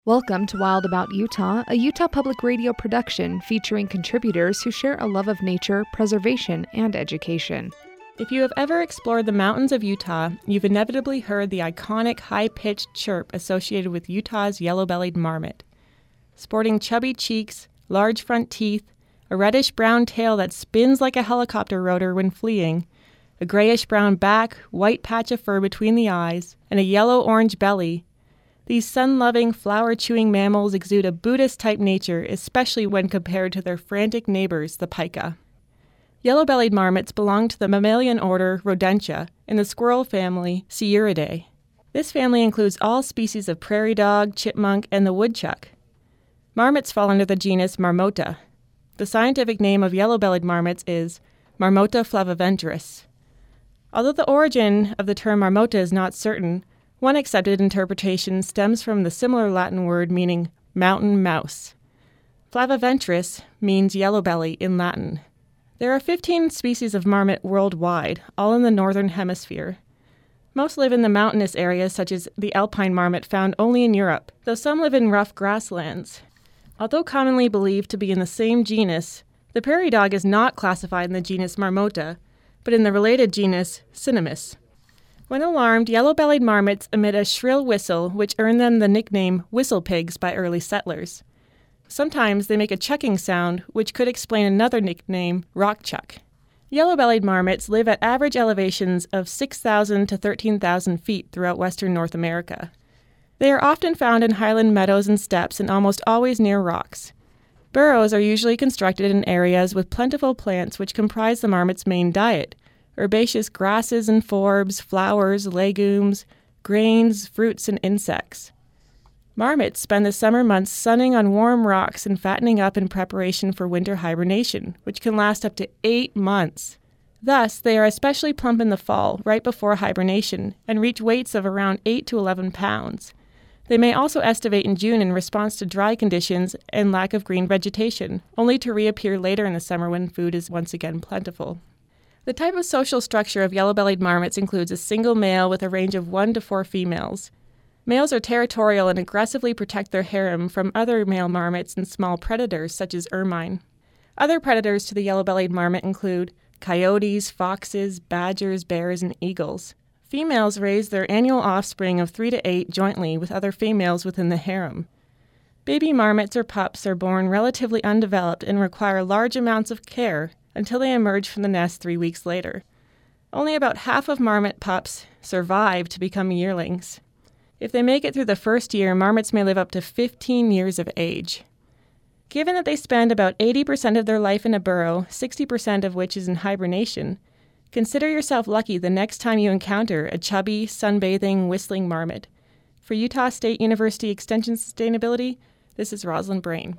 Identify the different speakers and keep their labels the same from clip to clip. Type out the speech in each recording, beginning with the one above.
Speaker 1: Welcome to Wild About Utah, a Utah Public Radio production featuring contributors who share a love of nature, preservation, and education.
Speaker 2: If you have ever explored the mountains of Utah, you've inevitably heard the iconic high-pitched chirp associated with Utah's yellow-bellied marmot. Sporting chubby cheeks, large front teeth, a reddish-brown tail that spins like a helicopter rotor when fleeing, a grayish-brown back, white patch of fur between the eyes, and a yellow-orange belly, these sun-loving, flower-chewing mammals exude a Buddhist-type nature, especially when compared to their frantic neighbors, the pika. Yellow-bellied marmots belong to the mammalian order Rodentia in the squirrel family Sciuridae. This family includes all species of prairie dog, chipmunk, and the woodchuck. Marmots fall under the genus Marmota. The scientific name of yellow-bellied marmots is Marmota flaviventris. Although the origin of the term marmota is not certain, one accepted interpretation stems from the similar Latin word meaning mountain mouse. Flaviventris means yellow belly in Latin. There are 15 species of marmot worldwide, all in the northern hemisphere. Most live in the mountainous areas, such as the alpine marmot found only in Europe, though some live in rough grasslands. Although commonly believed to be in the same genus, the prairie dog is not classified in the genus Marmota, but in the related genus Cynomys. When alarmed, yellow-bellied marmots emit a shrill whistle, which earned them the nickname whistle pigs by early settlers. Sometimes they make a chucking sound, which could explain another nickname, rock chuck. Yellow-bellied marmots live at average elevations of 6,000 to 13,000 feet throughout western North America. They are often found in highland meadows and steppes and almost always near rocks. Burrows are usually constructed in areas with plentiful plants which comprise the marmot's main diet: herbaceous grasses and forbs, flowers, legumes, grains, fruits, and insects. Marmots spend the summer months sunning on warm rocks and fattening up in preparation for winter hibernation, which can last up to 8 months. Thus, they are especially plump in the fall, right before hibernation, and reach weights of around 8 to 11 pounds. They may also estivate in June in response to dry conditions and lack of green vegetation, only to reappear later in the summer when food is once again plentiful. The type of social structure of yellow-bellied marmots includes a single male with a range of 1 to 4 females. Males are territorial and aggressively protect their harem from other male marmots and small predators such as ermine. Other predators to the yellow-bellied marmot include coyotes, foxes, badgers, bears, and eagles. Females raise their annual offspring of 3 to 8 jointly with other females within the harem. Baby marmots or pups are born relatively undeveloped and require large amounts of care until they emerge from the nest 3 weeks later. Only about half of marmot pups survive to become yearlings. If they make it through the first year, marmots may live up to 15 years of age. Given that they spend about 80% of their life in a burrow, 60% of which is in hibernation, consider yourself lucky the next time you encounter a chubby, sunbathing, whistling marmot. For Utah State University Extension Sustainability, this is Rosalind Brain.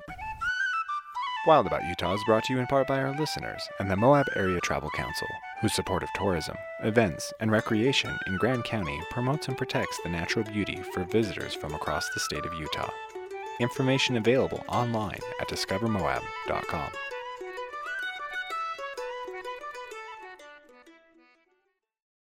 Speaker 3: Wild About Utah is brought to you in part by our listeners and the Moab Area Travel Council, whose support of tourism, events, and recreation in Grand County promotes and protects the natural beauty for visitors from across the state of Utah. Information available online at discovermoab.com.